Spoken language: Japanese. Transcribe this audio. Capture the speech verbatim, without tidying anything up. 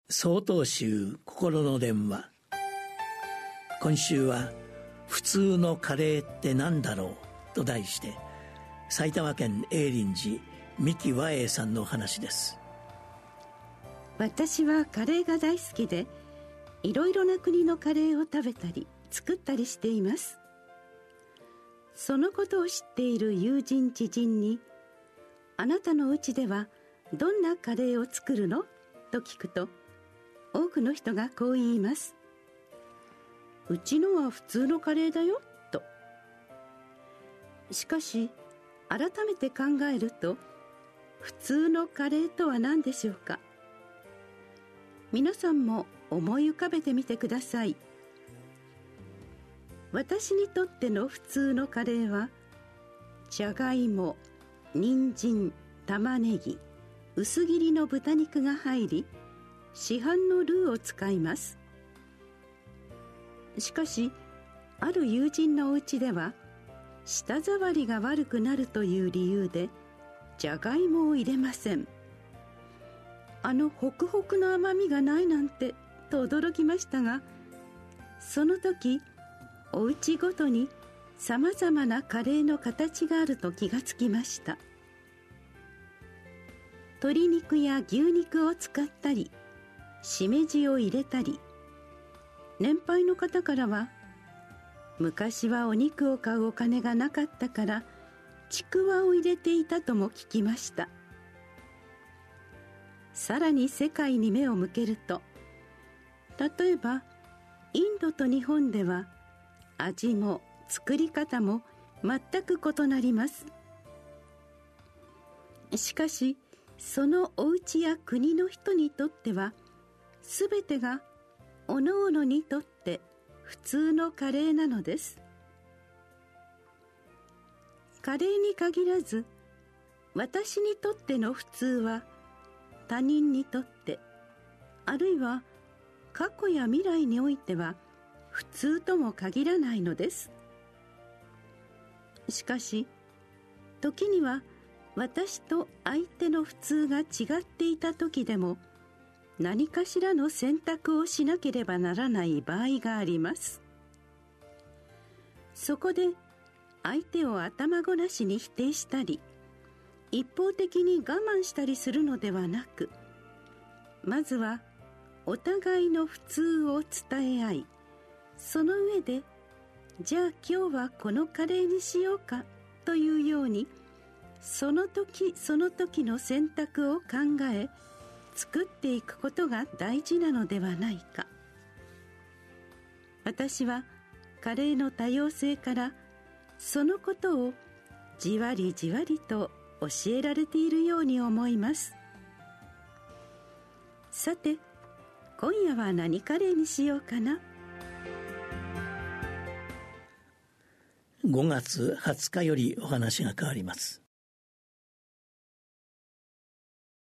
総統集心の電話。今週は普通のカレーって何だろうと題して、埼玉県永林寺三木和栄さんのお話です。 私はカレーが大好きで、いろいろな国のカレーを食べたり作ったりしています。そのことを知っている友人知人に、あなたのうちではどんなカレーを作るのと聞くと、多くの人がこう言います。うちのは普通のカレーだよと。しかし改めて考えると、普通のカレーとは何でしょうか。皆さんも思い浮かべてみてください。私にとっての普通のカレーは、じゃがいも、人参、玉ねぎ、薄切りの豚肉が入り、市販のルーを使います。しかし、ある友人のお家では、舌触りが悪くなるという理由で、じゃがいもを入れません。あのホクホクの甘みがないなんてと驚きましたが、その時、お家ごとにさまざまなカレーの形があると気がつきました。鶏肉や牛肉を使ったり、しめじを入れたり、年配の方からは、昔はお肉を買うお金がなかったからちくわを入れていたとも聞きました。さらに世界に目を向けると、例えばインドと日本では味も作り方も全く異なります。しかしそのお家や国の人にとっては、すべてがおのおのにとって普通のカレーなのです。カレーに限らず、私にとっての普通は他人にとって、あるいは過去や未来においては普通とも限らないのです。しかし時には私と相手の普通が違っていた時でも、何かしらの選択をしなければならない場合があります。そこで相手を頭ごなしに否定したり、一方的に我慢したりするのではなく、まずはお互いの普通を伝え合い、その上で、じゃあ今日はこのカレーにしようかというように、その時その時の選択を考え作っていくことが大事なのではないか。私はカレーの多様性からそのことをじわりじわりと教えられているように思います。さて、今夜は何カレーにしようかな。 ごがつはつかよりお話が変わります。